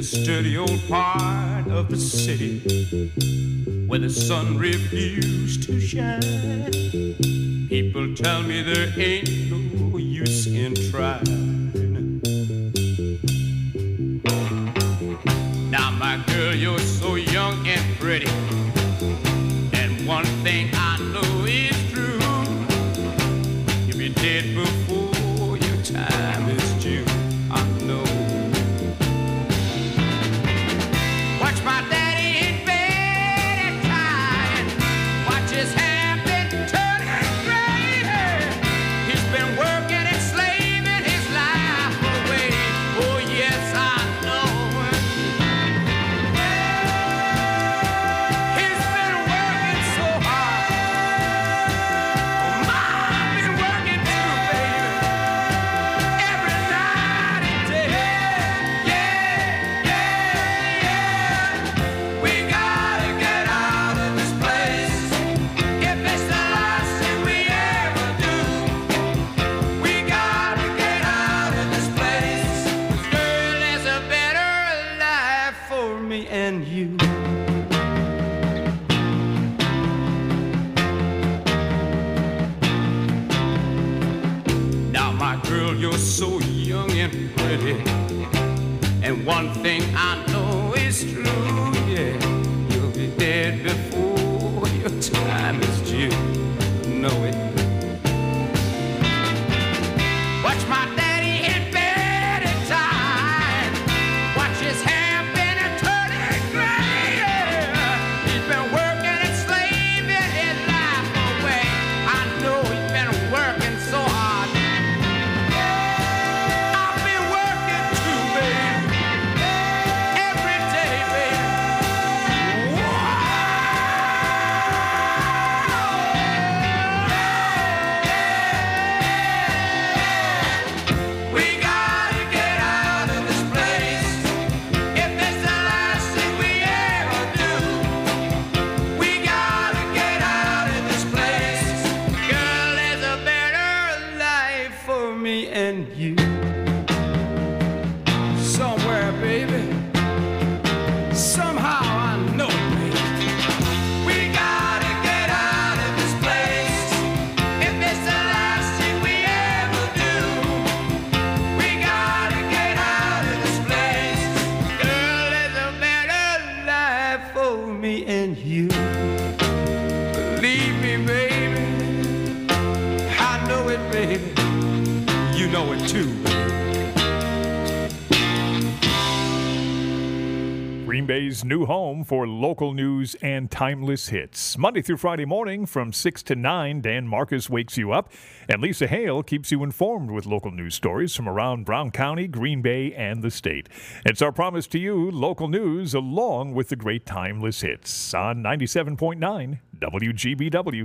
this dirty old part of the city where the sun refused to shine. People tell me there ain't no use in trying. Now, my girl, you're so young and pretty, and one thing I know is true. You'll be dead before your time is due. I know. Watch my daddy in bed at time. Watch his hair been turning gray. He's been working and slaving his life away. Oh, yes, I know. He's been working so hard. I've been working too, baby. Every night and day. We gotta get out of this place. If it's the last thing we ever do, we gotta get out of this place. 'Cause girl, there's a better life for me and you. Now, my girl, you're so young and pretty, and one thing I know is true, yeah. You'll be dead before your time is due. Know it. Watch my daddy in bed at time. Watch his hair been a turning gray. He's been working and slaving his life away. I know he's been working so hard. I've been working too, baby. Every day, baby. We gotta get out of this place. If it's the last thing we ever do, we gotta get out of this place. Girl, there's a better life for me and you. Somewhere, baby. Somehow I know it, baby. We gotta get out of this place. If it's the last thing we ever do, we gotta get out of this place. Girl, there's a better life for me and you. Believe me, baby. I know it, baby. You know it too, baby. Green Bay's new home for local news and timeless hits. Monday through Friday morning from 6 to 9, Dan Marcus wakes you up, and Lisa Hale keeps you informed with local news stories from around Brown County, Green Bay, and the state. It's our promise to you, local news along with the great timeless hits on 97.9 WGBW.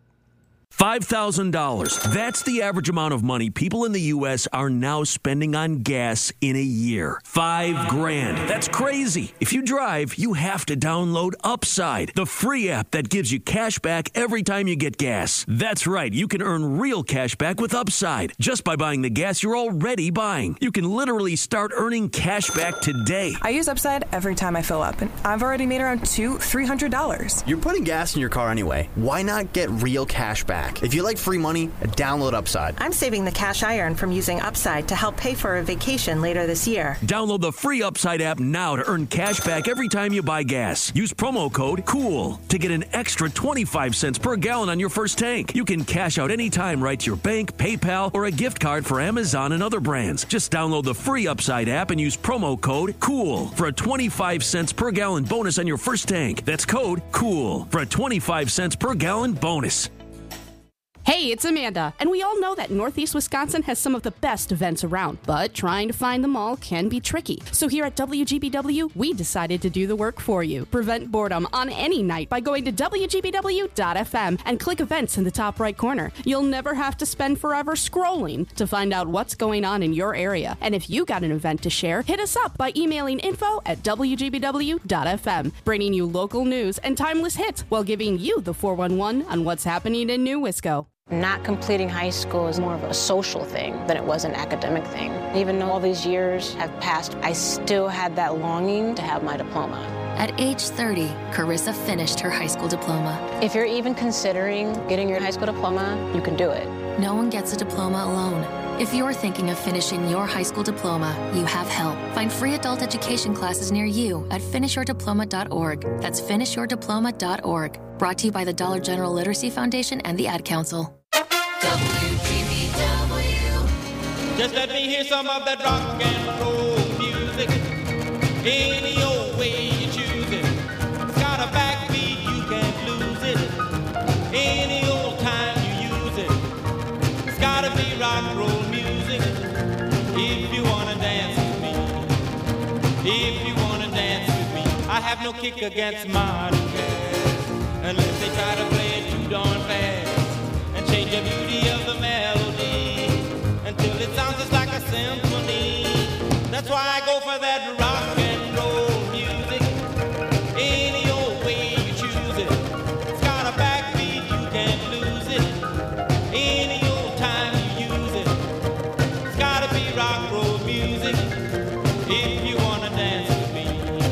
$5,000. That's the average amount of money people in the U.S. are now spending on gas in a year. $5,000. That's crazy. If you drive, you have to download Upside, the free app that gives you cash back every time you get gas. That's right. You can earn real cash back with Upside just by buying the gas you're already buying. You can literally start earning cash back today. I use Upside every time I fill up, and I've already made around $300. You're putting gas in your car anyway. Why not get real cash back? If you like free money, download Upside. I'm saving the cash I earn from using Upside to help pay for a vacation later this year. Download the free Upside app now to earn cash back every time you buy gas. Use promo code COOL to get an extra 25 cents per gallon on your first tank. You can cash out anytime right to your bank, PayPal, or a gift card for Amazon and other brands. Just download the free Upside app and use promo code COOL for a 25 cents per gallon bonus on your first tank. That's code COOL for a 25 cents per gallon bonus. Hey, it's Amanda, and we all know that Northeast Wisconsin has some of the best events around, but trying to find them all can be tricky. So here at WGBW, we decided to do the work for you. Prevent boredom on any night by going to WGBW.fm and click events in the top right corner. You'll never have to spend forever scrolling to find out what's going on in your area. And if you got an event to share, hit us up by emailing info@WGBW.fm, bringing you local news and timeless hits while giving you the 411 on what's happening in New Wisco. Not completing high school is more of a social thing than it was an academic thing. Even though all these years have passed, I still had that longing to have my diploma. At age 30, Carissa finished her high school diploma. If you're even considering getting your high school diploma, you can do it. No one gets a diploma alone. If you're thinking of finishing your high school diploma, you have help. Find free adult education classes near you at finishyourdiploma.org. That's finishyourdiploma.org. Brought to you by the Dollar General Literacy Foundation and the Ad Council. WGBW. Just let me hear some of that rock and roll music. Any old way you choose it. It's got a backbeat, you can't lose it. Any old time you use it. It's gotta be rock and roll music. If you wanna dance with me. If you wanna dance with me. I have no kick against modern jazz, unless they try to play it too darn fast and change the beauty of the melody until it sounds just like a symphony. That's why I go for that rock and roll music. Any old way you choose it. It's got a backbeat, you can't lose it. Any old time you use it. It's gotta be rock and roll music. If you wanna dance with me.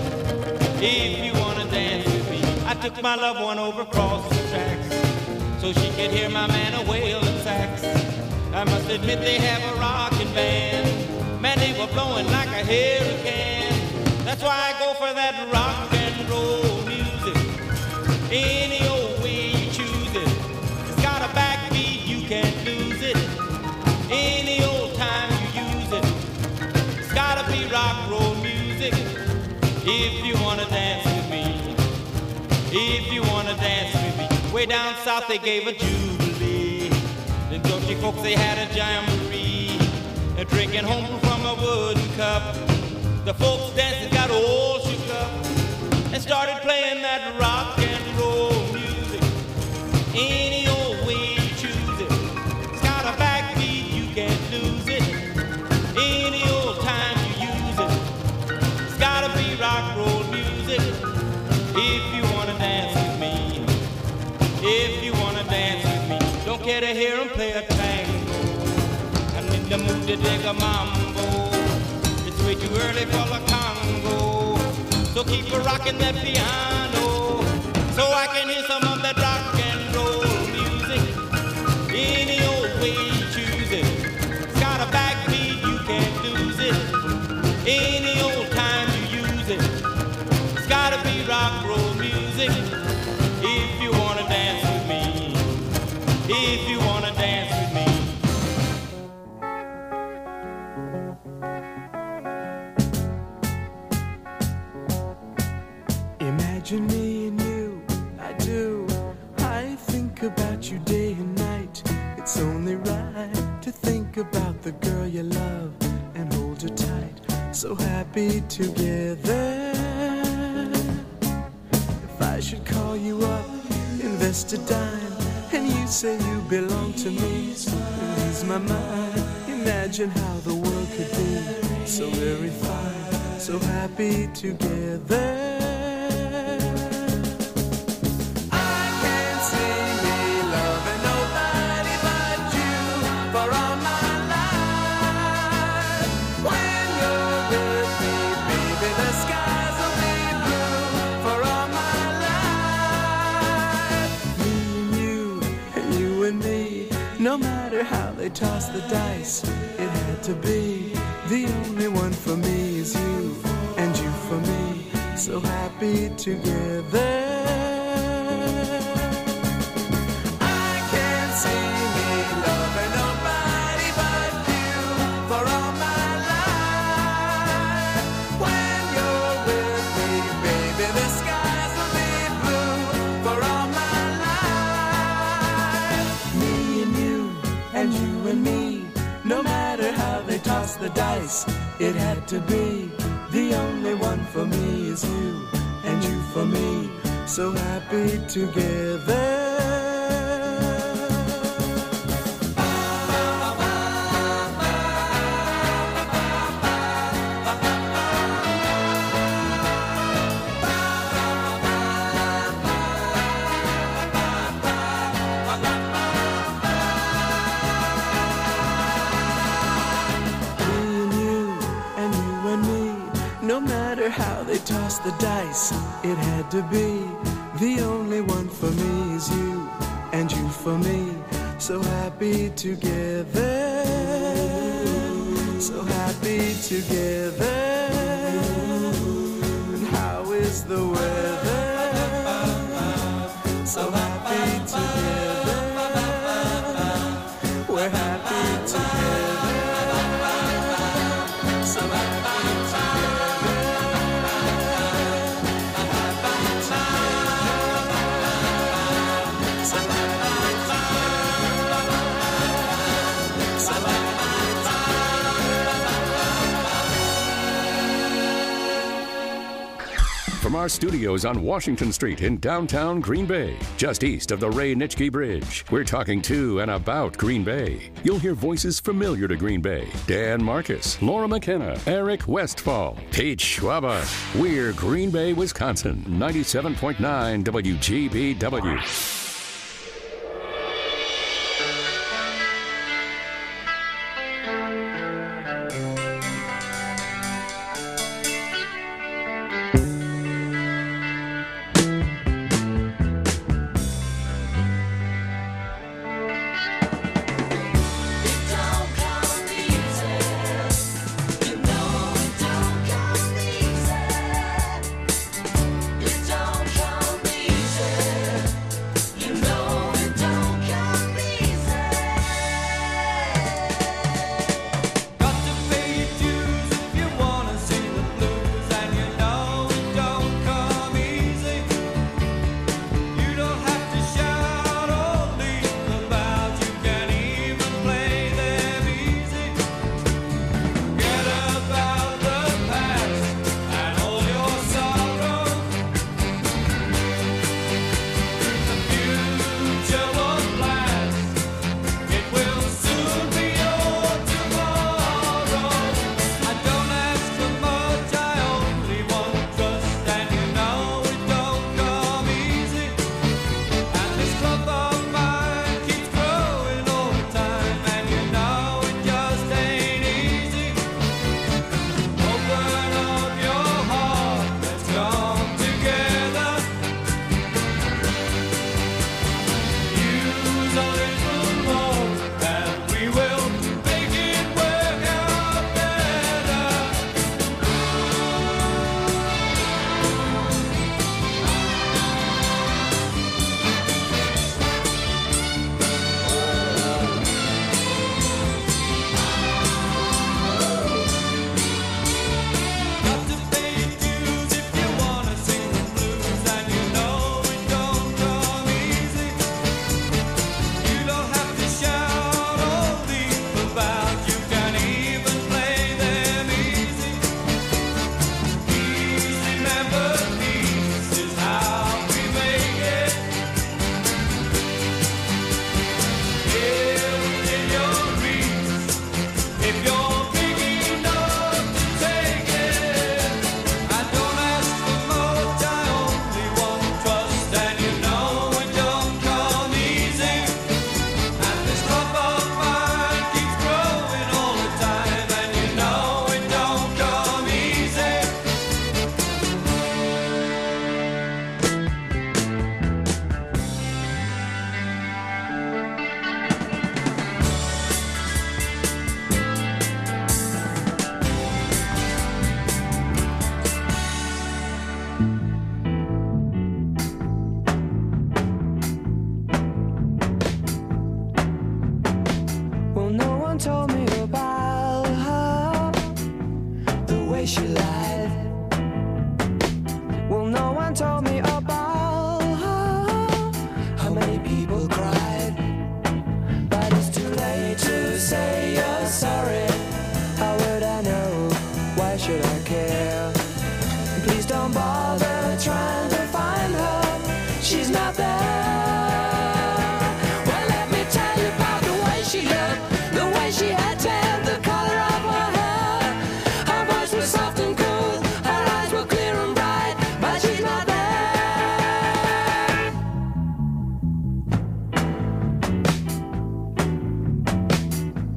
If you wanna dance with me. I took my loved one over across the tracks so she could hear my man a wailing sax. I must admit they have a rockin' band. Man, they were blowing like a hurricane. That's why I go for that rock and roll music. Any old way you choose it. It's got a backbeat, you can't lose it. Any old time you use it. It's gotta be rock and roll music. If you wanna dance with me. If you wanna dance with me. Way down south they gave a jubilee. Them Georgie folks, they had a jamboree. They're drinking home from a wooden cup. The folks dancing got all shook up and started playing that rock and roll music. Any old way you choose it. It's got a backbeat, you can't lose it. Any old time you use it. It's gotta be rock and roll music. If you wanna dance with me. If you wanna dance with me. Don't care to hear them play a tango. I'm in the mood to dig a mambo. It's way too early for the Congo. So keep a rocking that piano so I can hear some of that rock and roll music. Any old way you choose it. It's got a backbeat, you can't lose it. Any old time you use it. It's gotta be rock and roll music. If you wanna dance with me. If you wanna dance with me. Imagine me and you, I do. I think about you day and night. It's only right to think about the girl you love and hold her tight. So happy together. If I should call you up, invest a dime, and you say you belong to me, it ease my mind. Imagine how the world could be so very fine, so happy together. No matter how they toss the dice, it had to be. The only one for me is you, and you for me, so happy together. I can't see me loving nobody but you for all my life. When you're with me, baby, the skies will be blue for all my life. Me and you, and you and me, no matter how they toss the dice, it had to be. The only one for me is you, and you for me, so happy together. how they tossed the dice. It had to be. The only one for me is you, and you for me. So happy together, so happy together. And how is the weather? So happy together, we're happy together. So happy together, happy together. So happy together, so From our studios on Washington Street in downtown Green Bay, just east of the Ray Nitschke Bridge, we're talking to and about Green Bay. You'll hear voices familiar to Green Bay. Dan Marcus, Laura McKenna, Eric Westfall, Pete Schwaba. We're Green Bay, Wisconsin, 97.9 WGBW.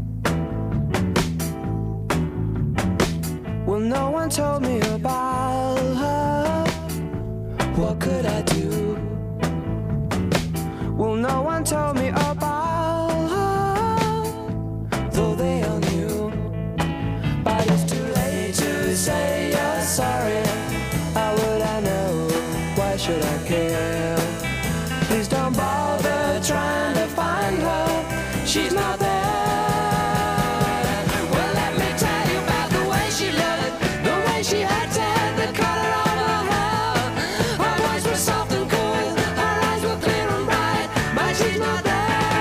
Well, no one told me about told me about her, though they all knew. But it's too late to say you're sorry. How would I know? Why should I care? Please don't bother trying to find her. She's not there. Well, let me tell you about the way she looked, the way she acted, the color of her hair. Her voice was soft and cool, her eyes were clear and bright, but she's not there.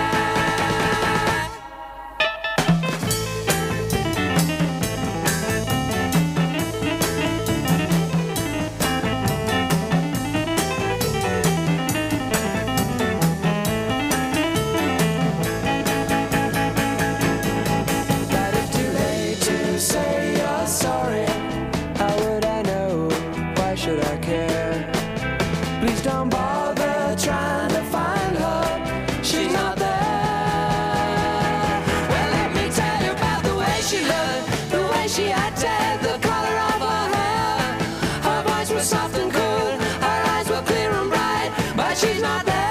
But it's too late to say you're sorry. How would I know? Why should I care? Please don't bother trying to find her. She's not there. Well, let me tell you about the way she looked, the way she acted, the color of her hair. Her voice was soft and cool, her eyes were clear and bright, but she's not there.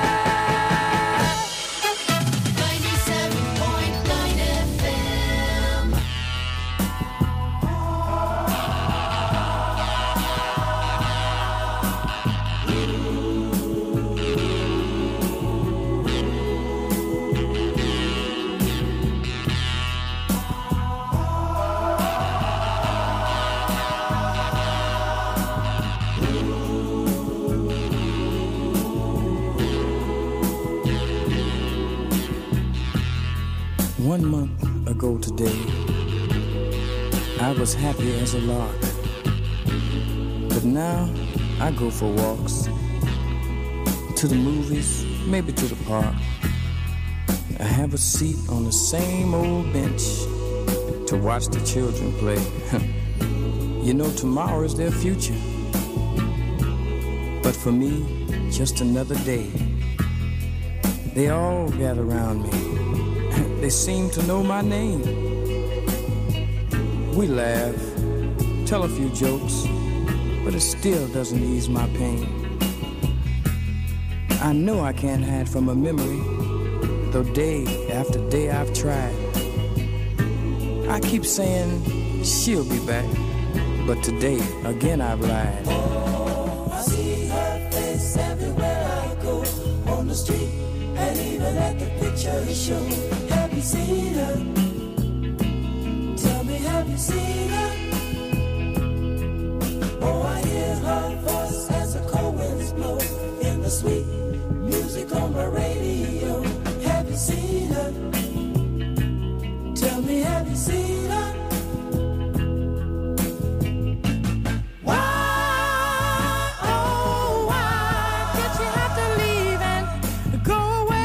97.9 FM. One month ago today, I was happy as a lark. But now I go for walks, to the movies, maybe to the park. I have a seat on the same old bench to watch the children play. You know, tomorrow is their future. But for me, just another day. They all gather around me. They seem to know my name. We laugh, tell a few jokes, but it still doesn't ease my pain. I know I can't hide from a memory, though day after day I've tried. I keep saying she'll be back, but today again I've lied. I see her face everywhere I go, on the street and even at the picture show. Have you seen her? Tell me, have you seen her? Oh, I hear her voice as the cold winds blow in the sweet music on my radio. Have you seen her? Tell me, have you seen her? Why, oh, why did you have to leave and go away?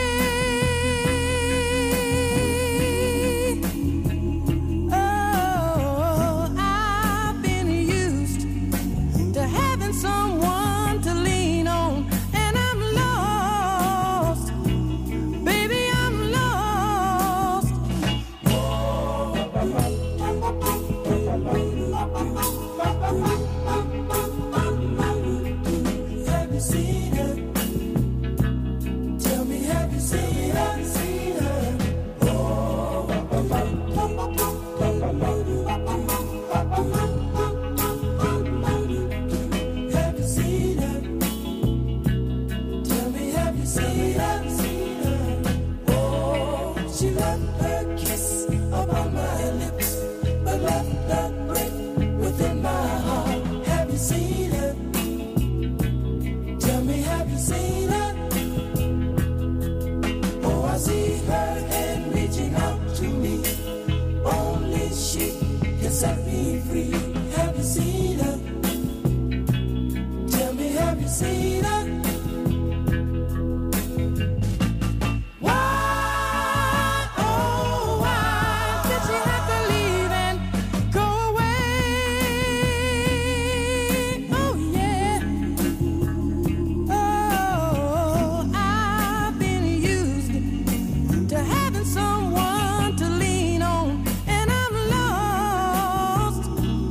Oh, I've been used to having someone to lean on, and I'm lost, baby, I'm lost. Have you seen her? Tell me, have you seen her? Seen her? Have you seen her? Tell me, have you seen her? Seen her? Oh, she left her kiss upon my lips, but left a break within my heart. Have you seen her? Tell me, have you seen her? Oh, I see her hand reaching out to me. Only she can set me free. Have you seen her? Tell me, have you seen her? Why, oh, why did she have to leave and go away? Oh, yeah. Oh, I've been used to having someone to lean on, and I'm lost,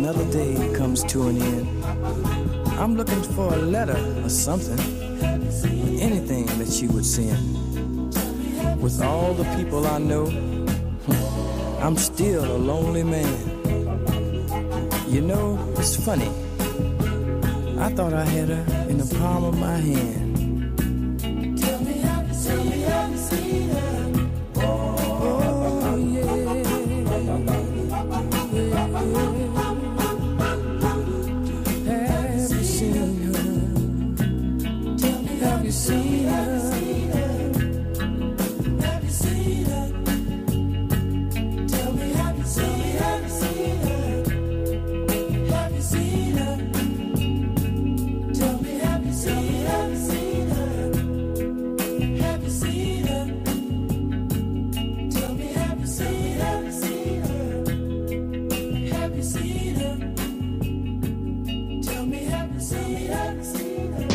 another day comes to an end. I'm looking for a letter or something, anything that you would send. With all the people I know, I'm still a lonely man. You know, it's funny. I thought I had her in the palm of my hand. Tell me, have you seen her? Oh, yeah. Have you seen her? Tell me, have you seen her? Have you seen her? Tell me, have you seen her? Have you seen her? Tell me, have you seen her? Have you seen her? Tell me, have you seen her? Have you seen her? Tell me, have you seen her?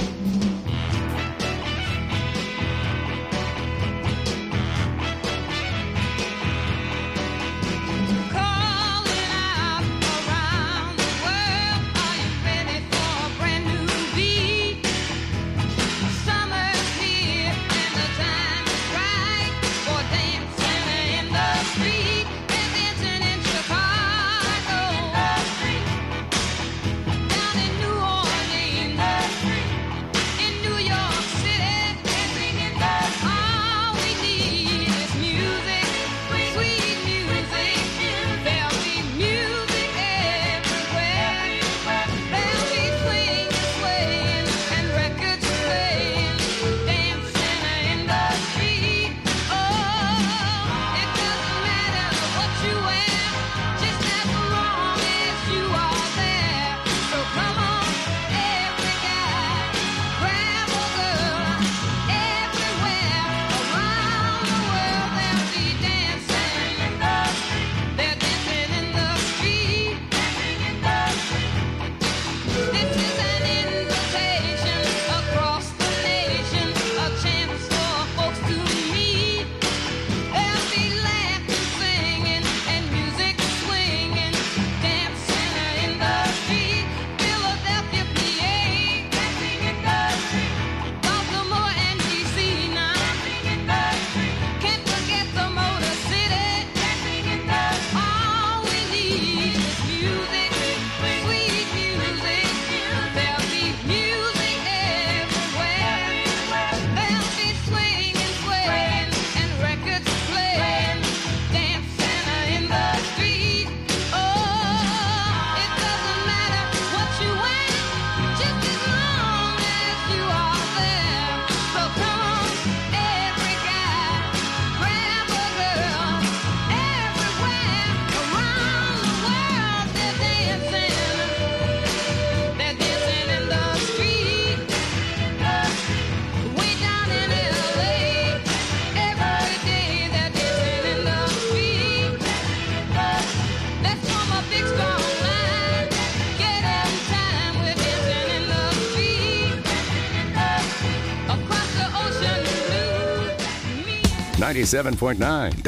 .9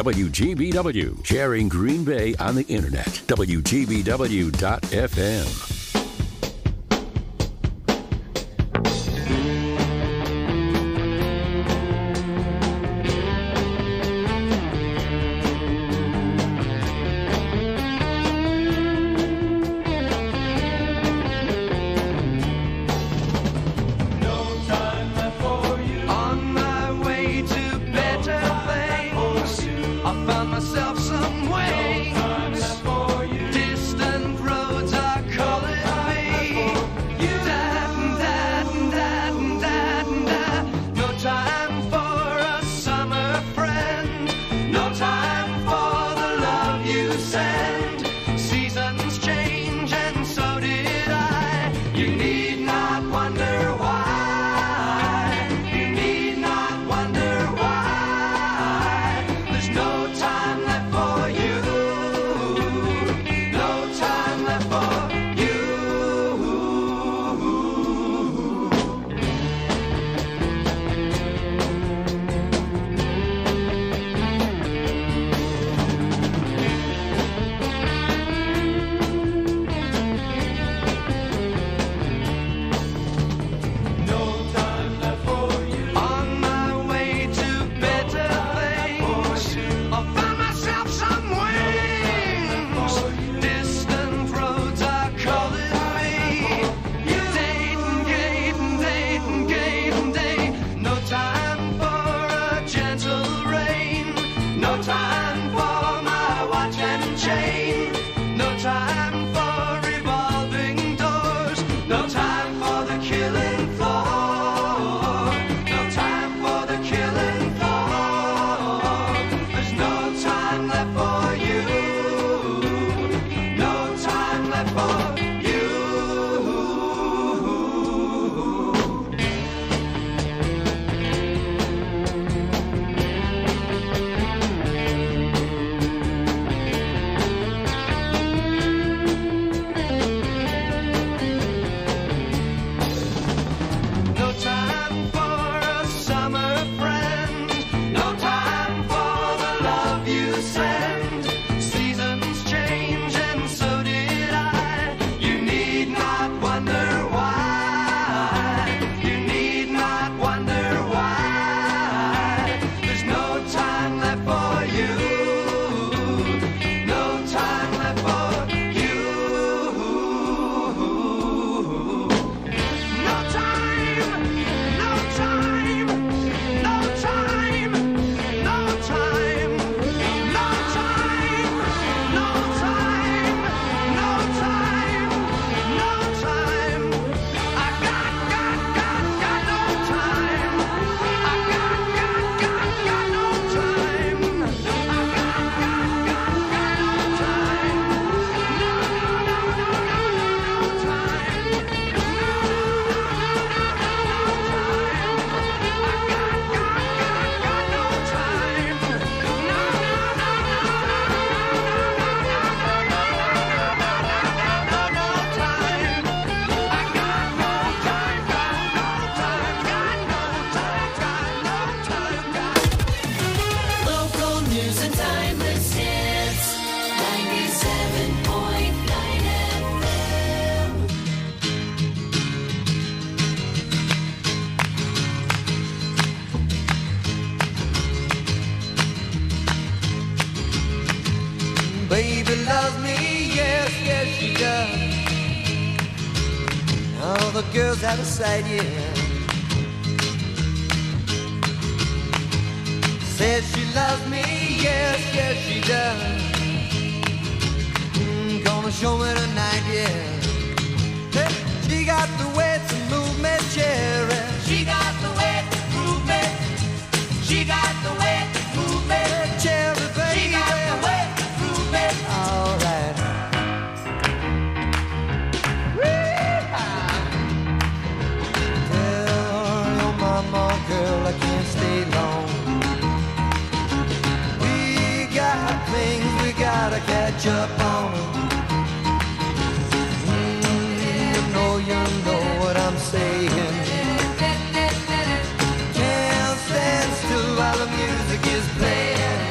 WGBW, sharing Green Bay on the internet. WGBW.FM. On my way to better things, I found myself some way. Distant roads are calling me. No time for a summer friend. No time for the love you send. Seasons change and so did I. You need not wonder why. You need not wonder why. There's no time left time left for you. No time left for you. No time for a summer friend. No time for the love you send. Seasons change and so did I. You need not wonder why. You need not wonder why. There's no time left for you. No time left for you. No time, no time, no time, no time, no time, no time, no time, no time. I got no time. I got no time. I got no time. No Local news and timeless hits. 97.9 FM. Baby loves me, yes, yes she does. All the girls out of sight, yeah. Says she loves me, yes, yes she does. Gonna show me tonight, yeah. Hey, she got the way to move me, cherry. She got the way to move me. She got the way to move me, cherry, baby. She got the way to move me. All right. Tell your mama, girl, I can't stay long. We got things we gotta catch up on. You know what I'm saying. Can't stand still while the music is playing.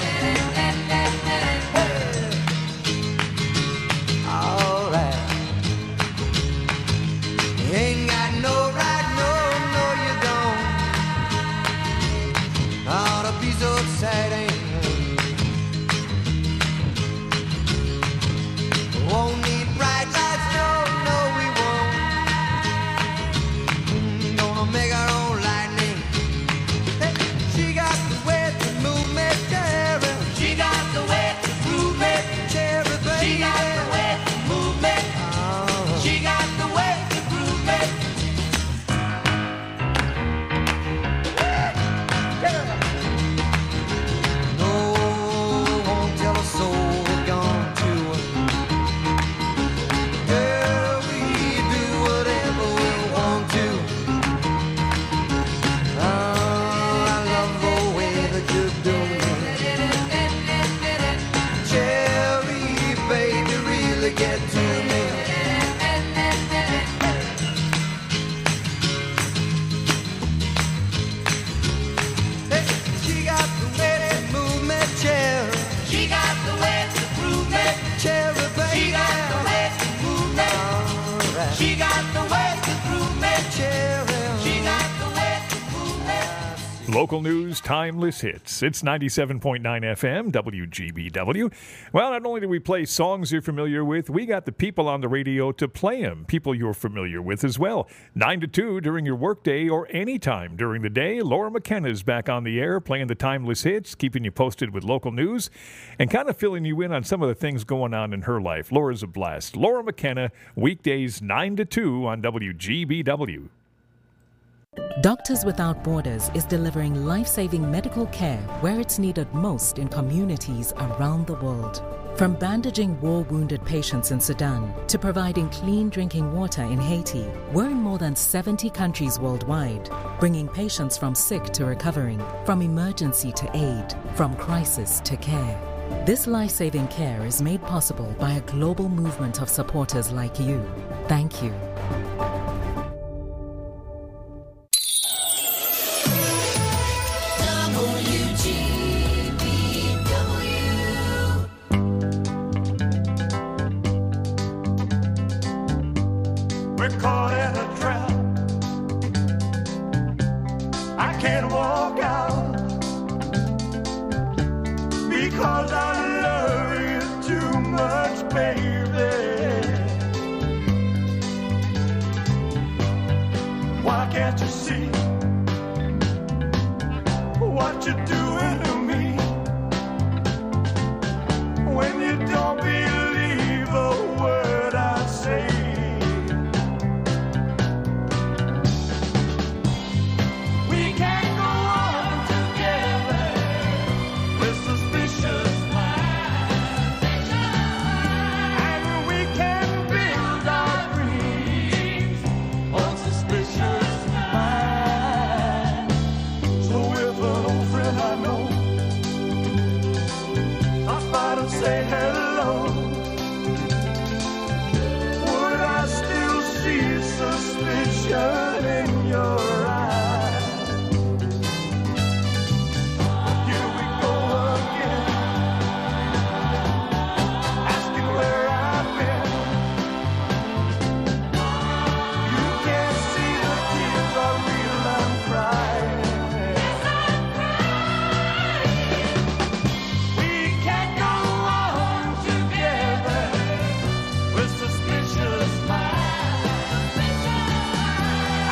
All right. You ain't got no right, no, you don't. Ought to be so exciting. Won't need bright lights, no, we won't. Gonna make our own lightning. Hey, she got the way to move me, cherry. She got the way to move me, cherry, baby. She got the way to move me. She got the way to move me. No, won't tell a soul we're gone to. Girl, we do whatever we want to. I love the way that you do me. Cherry, baby, really get to me. Hey, she got the way to move me, cherry. She got the way to prove me, cherry, baby. She got the way to move me. She got the way to prove me, cherry. She got the way to move me. Local news, timeless hits. It's 97.9 FM, WGBW. Well, not only do we play songs you're familiar with, we got the people on the radio to play them, people you're familiar with as well. 9 to 2 during your workday or anytime during the day, Laura McKenna's back on the air playing the timeless hits, keeping you posted with local news, and kind of filling you in on some of the things going on in her life. Laura's a blast. Laura McKenna, weekdays 9 to 2 on WGBW. Doctors Without Borders is delivering life-saving medical care where it's needed most in communities around the world. From bandaging war-wounded patients in Sudan to providing clean drinking water in Haiti, we're in more than 70 countries worldwide, bringing patients from sick to recovering, from emergency to aid, from crisis to care. This life-saving care is made possible by a global movement of supporters like you. Thank you. We're caught in a trap. I can't walk out because I love you too much, baby. Why can't you see what you're doing to me when you don't believe a word I say? We can't go on together with suspicious minds, and we can build our dreams on suspicious minds. So if an old friend I know stops by to say hello, would I still see suspicion in your eyes? Here we go again, asking where I've been. You can't see the tears are real, I'm crying. We can't go on together with suspicious minds,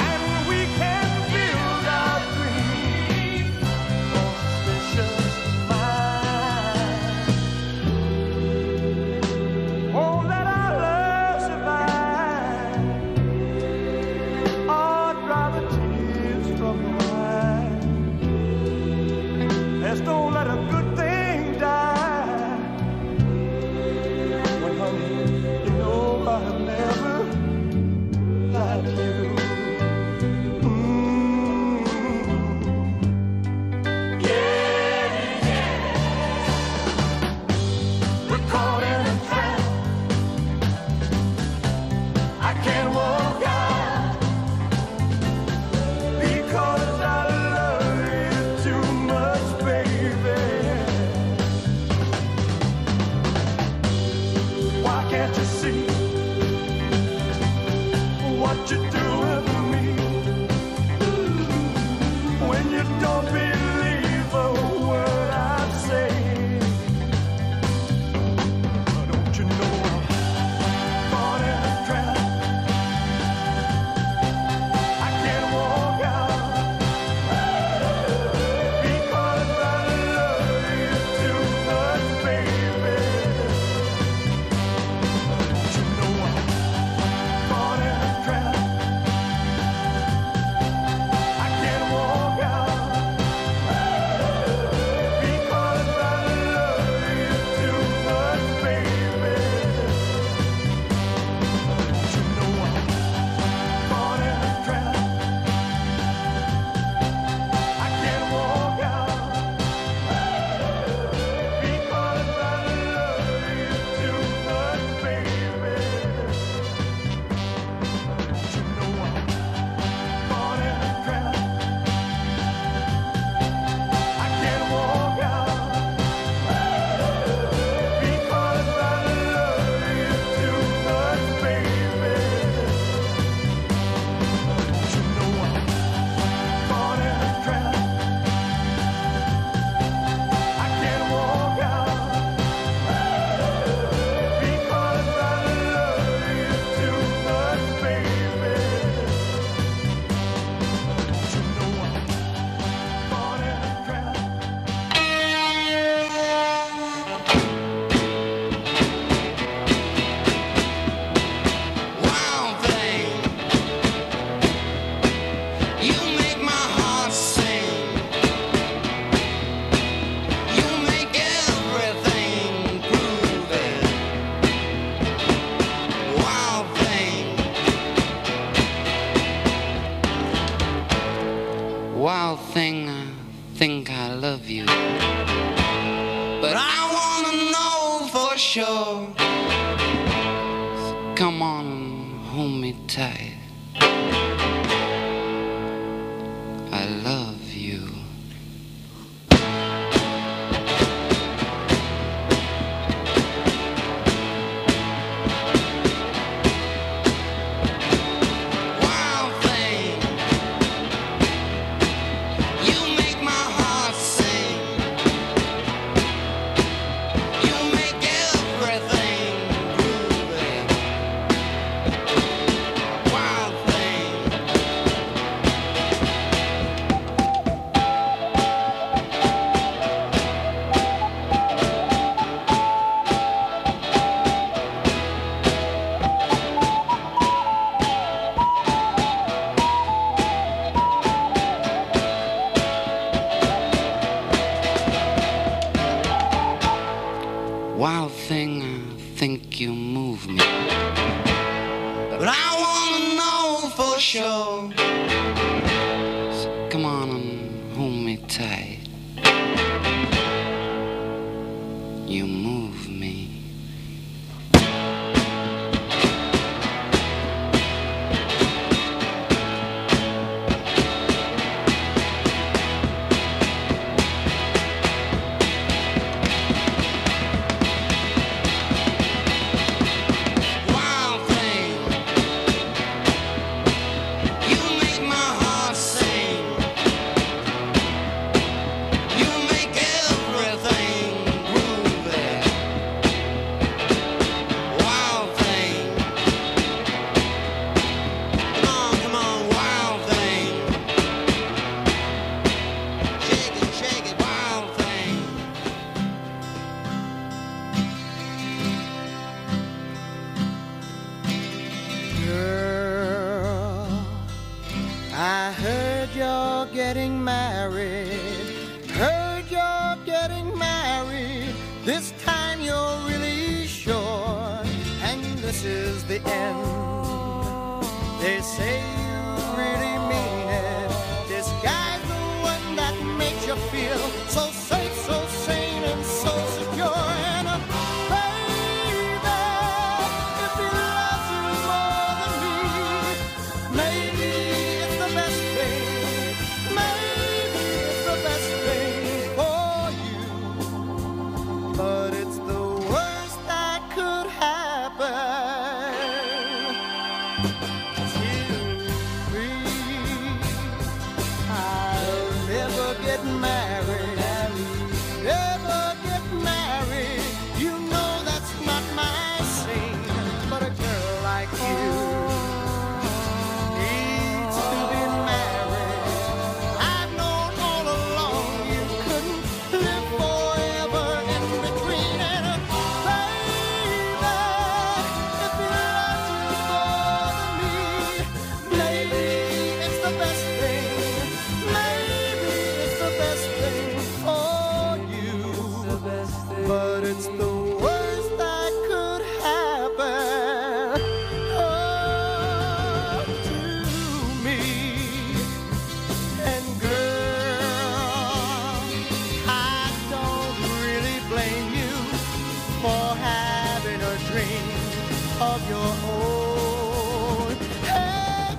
but I wanna know for sure. So come on and hold me tight. I love you. Wild thing, you make my heart sing. You make everything groovy. Wild thing. Wild thing, I think you move me. But I wanna know for sure. So come on and hold me tight. You move me. Wild thing, you make my heart sing. You make everything groovy. Wild thing, come on, wild thing. Shake it, wild thing. Girl, I heard you're getting married. Heard you're getting married. This time you're really sure. And this is the end. They say you really mean it. This guy's the one that makes you feel so safe, so sane, and so secure. And baby, if he loves you more than me, maybe it's the best thing. Maybe it's the best thing for you. But it's the worst that could happen to me. I'll never get married. Never get married. You know that's not my scene. But a girl like you needs to be married. I've known all along you couldn't live forever in between. And baby, if he loves you more than me, maybe it's the best thing. Maybe it's the best thing for you. But it's the worst that could happen to me. And girl, I don't really blame you for having a dream of your own. Hey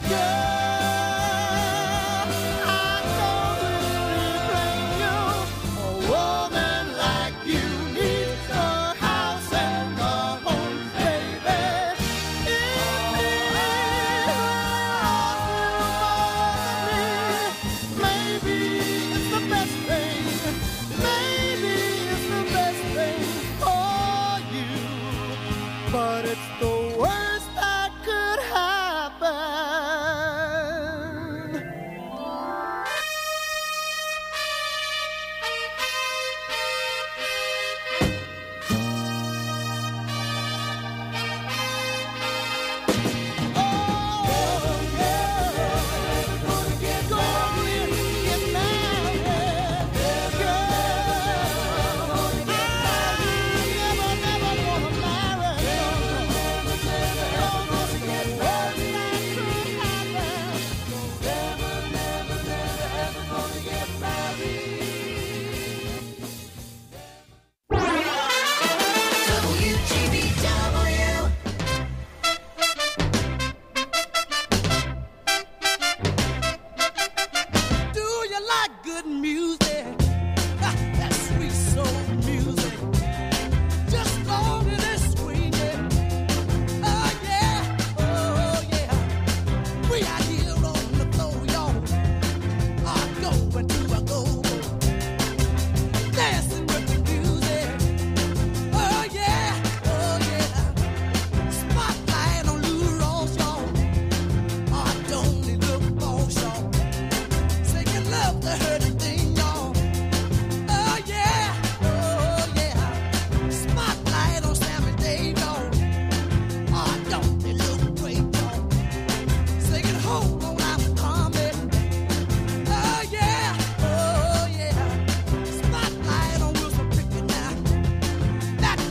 girl, I don't really blame you. A woman like you needs a house and a home, baby. If he loves you more than me, maybe it's the best thing. Maybe it's the best thing for you. But it's the worst that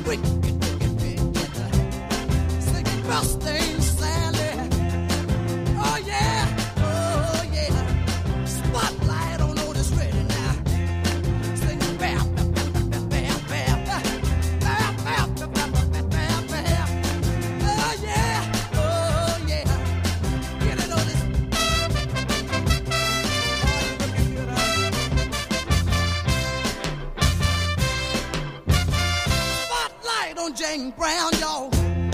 Mustang Sally. Oh yeah, spotlight on Otis Redding now. Singing bam, bam, bam, bam, bam, bam, bam, bam, bam, bam, bam. Oh yeah, get it, Otis. Spotlight on Jane Brown, y'all.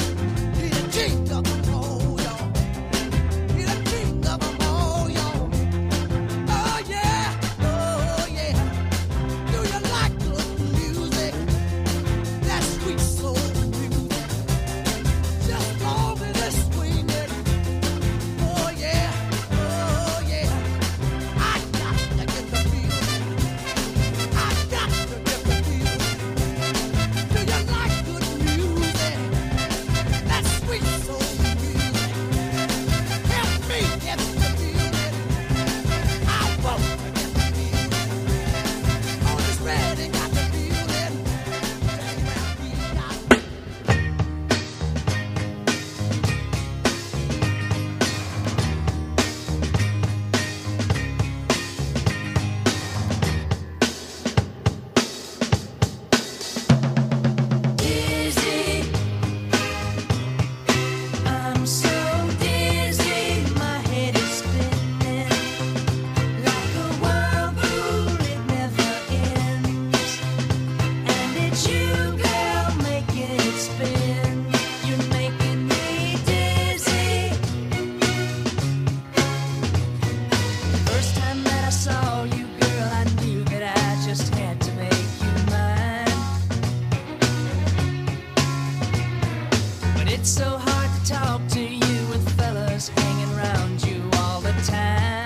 It's so hard to talk to you with fellas hanging around you all the time.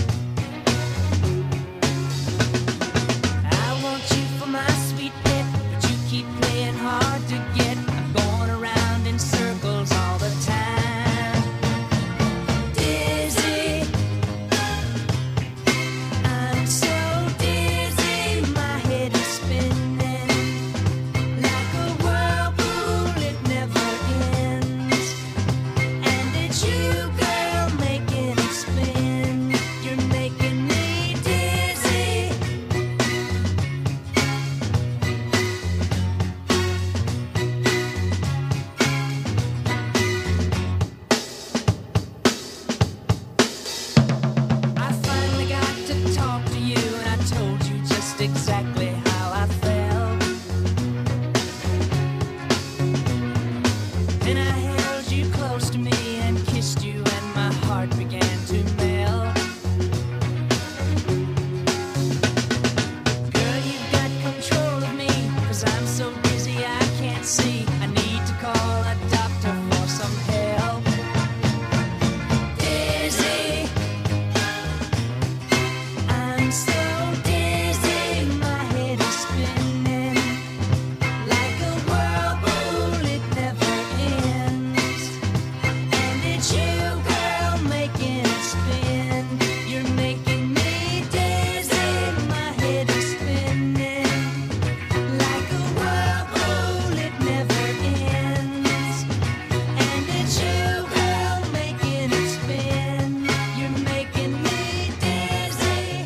I want you for my sweet pet, but you keep playing hard to get. I'm going around in circles all the time. Dizzy, I'm so dizzy, my head is spinning like a whirlpool, it never ends. And it's you, girl, making it spin. You're making me dizzy. I finally got to talk to you, and I told you just exactly how I felt. Then I held you close to me and kissed you, and my heart began to melt. Girl, you've got control of me, 'cause I'm so dizzy I can't see. I need to call a doctor for some help. Dizzy, I'm so dizzy, my head is spinning like a whirlpool, it never ends. And it's you, girl, making it spin. You're making me dizzy, my head is spinning like a whirlpool, it never ends. And it's you, girl, making it spin. You're making me dizzy.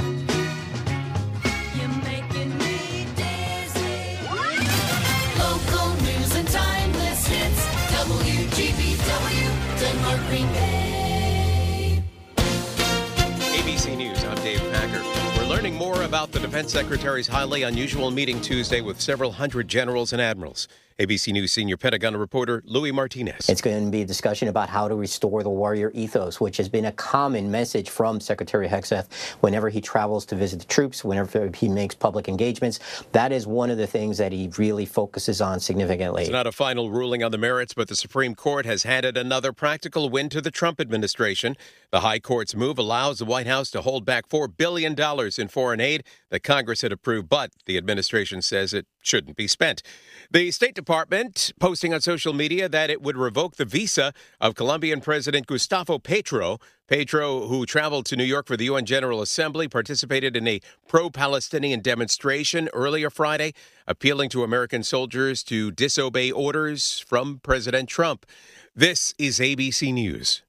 You're making me dizzy. Local news and timeless hits. WGBW, Denmark, Green Bay. ABC News, I'm Dave Packer. We're learning more about the Defense Secretary's highly unusual meeting Tuesday with several hundred generals and admirals. ABC News senior Pentagon reporter Louis Martinez. It's going to be a discussion about how to restore the warrior ethos, which has been a common message from Secretary Hegseth whenever he travels to visit the troops, whenever he makes public engagements. That is one of the things that he really focuses on significantly. It's not a final ruling on the merits, but the Supreme Court has handed another practical win to the Trump administration. The High Court's move allows the White House to hold back $4 billion in foreign aid that Congress had approved, but the administration says it shouldn't be spent. The State Department posting on social media that it would revoke the visa of Colombian President Gustavo Petro. Petro, who traveled to New York for the UN General Assembly, participated in a pro-Palestinian demonstration earlier Friday, appealing to American soldiers to disobey orders from President Trump. This is ABC News.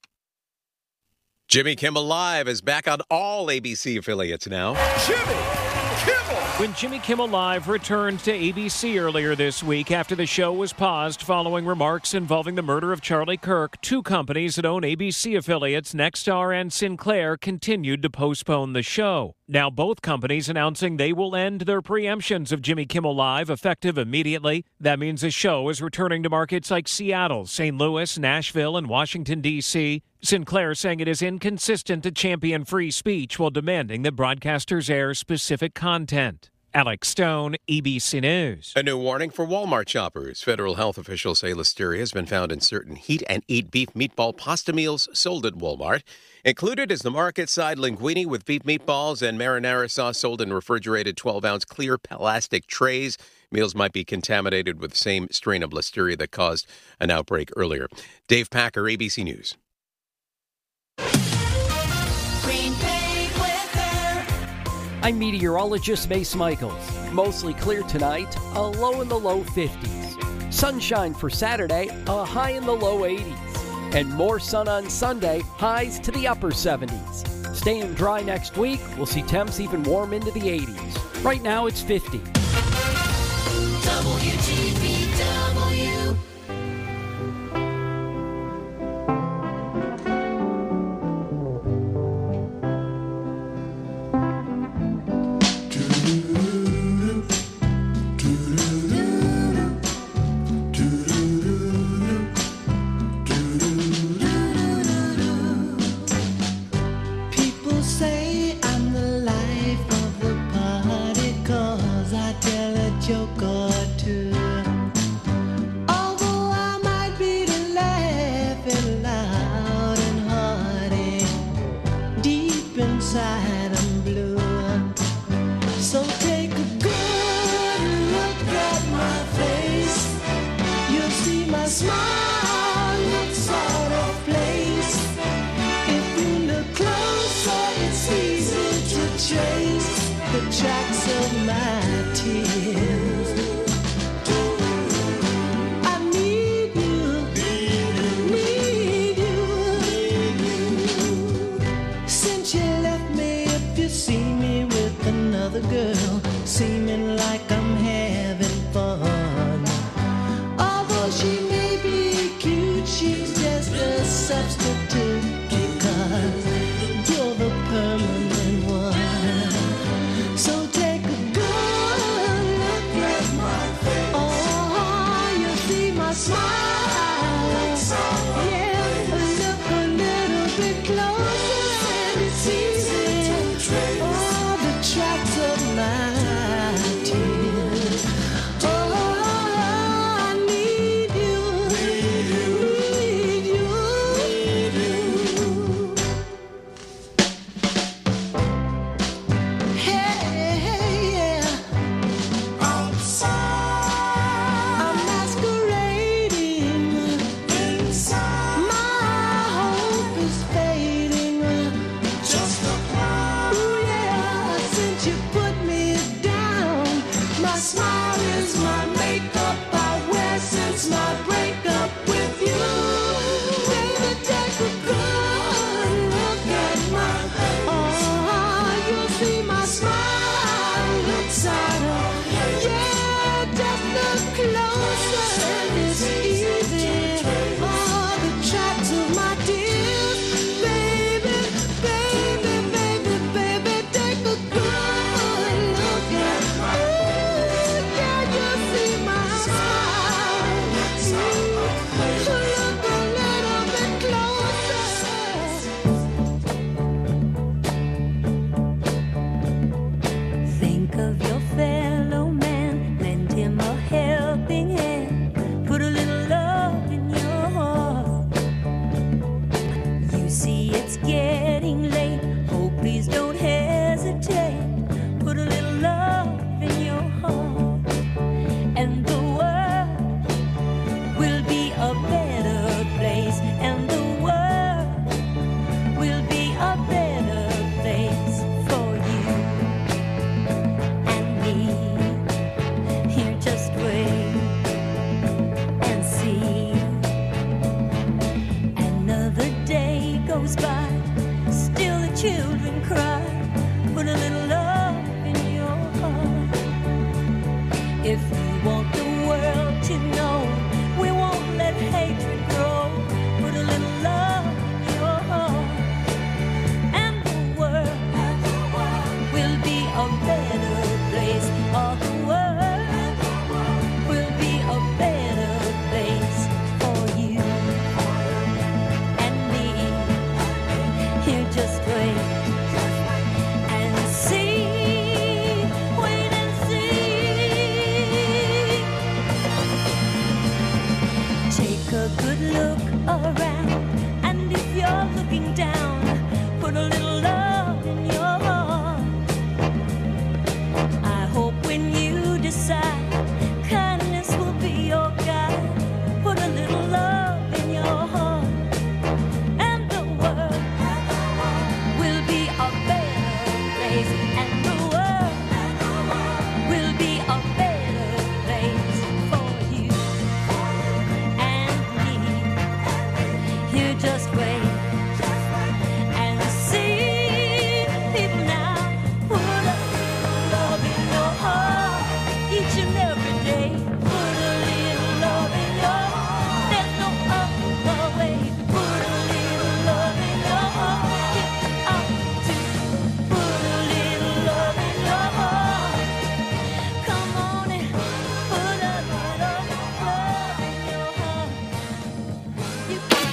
Jimmy Kimmel Live is back on all ABC affiliates now. Jimmy Kimmel! When Jimmy Kimmel Live returned to ABC earlier this week after the show was paused following remarks involving the murder of Charlie Kirk, two companies that own ABC affiliates, Nexstar and Sinclair, continued to postpone the show. Now both companies announcing they will end their preemptions of Jimmy Kimmel Live effective immediately. That means the show is returning to markets like Seattle, St. Louis, Nashville, and Washington, D.C. Sinclair saying it is inconsistent to champion free speech while demanding that broadcasters air specific content. Alex Stone, ABC News. A new warning for Walmart shoppers. Federal health officials say listeria has been found in certain Heat and Eat beef meatball pasta meals sold at Walmart. Included is the market-side linguine with beef meatballs and marinara sauce sold in refrigerated 12-ounce clear plastic trays. Meals might be contaminated with the same strain of listeria that caused an outbreak earlier. Dave Packer, ABC News. I'm meteorologist Mace Michaels. Mostly clear tonight, a low in the low 50s. Sunshine for Saturday, a high in the low 80s. And more sun on Sunday, highs to the upper 70s. Staying dry next week, we'll see temps even warm into the 80s. Right now it's 50. WGBW. People say I'm the life of the party 'cause I tell a joke or two. Although I might be the laughing loud and hearty, deep inside I'm blue. So take a good look at my face. You'll see my smile looks sort of place. If you look closer, it's easy to trace the tracks of my tears. I need you, need you. Since you left me, if you see me with another girl, seeming like I'm having fun. Although she may be cute, she's just a substitute because you're the permanent one. So take a good look at my face. Oh, you see my smile. Yeah, look a little bit closer and it's easy. All the tracks of my tears. Oh, I need you, need you. Hey, yeah. Outside, I'm masquerading. Inside, my hope is fading. Just a cloud. Ooh, yeah. Since you put me down, my smile is my makeup I wear since my breakup with you. Baby, take a good look at my face. Oh, you'll see my smile looks out of. Yeah, just look closer and it's easy. All the tracks of my tears. Baby, baby, baby, baby, take a good look at my face. Yeah, you'll see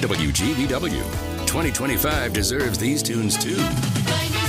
WGBW. 2025 deserves these tunes too.